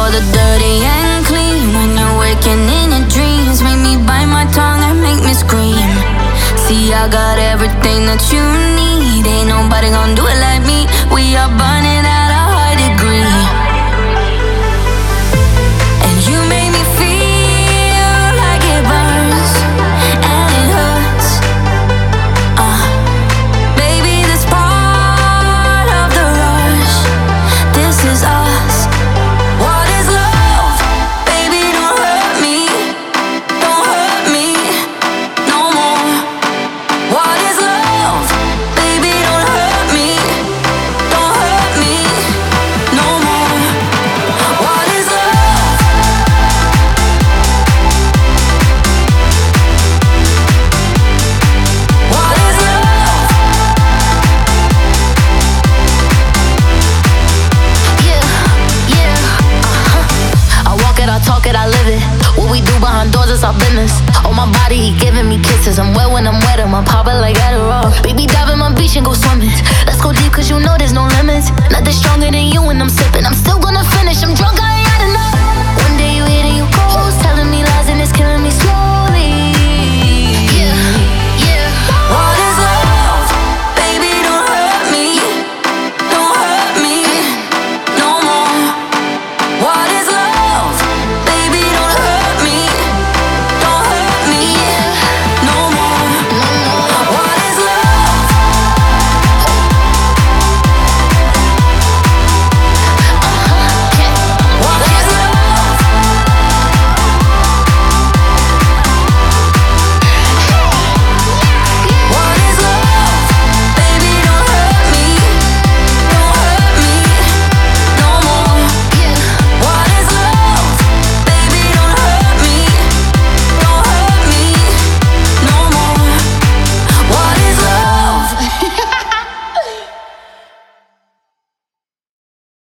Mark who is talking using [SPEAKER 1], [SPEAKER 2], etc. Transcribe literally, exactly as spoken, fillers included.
[SPEAKER 1] the dirty and clean. When you're waking in your dreams, make me bite my tongue and make me scream. See, I got everything that you need. Ain't nobody gonna do it like me. We are burning at a high degree. And you make me feel like it burns and it hurts. Uh, baby, this part of the rush. This is us. What is love? Baby, don't hurt me. Don't hurt me no more. What is love? Baby, don't hurt me. Don't hurt me no more. What is love? What is love? Yeah, yeah, uh-huh. I walk it, I talk it, I live it. What we do behind doors is our business. On my body, he get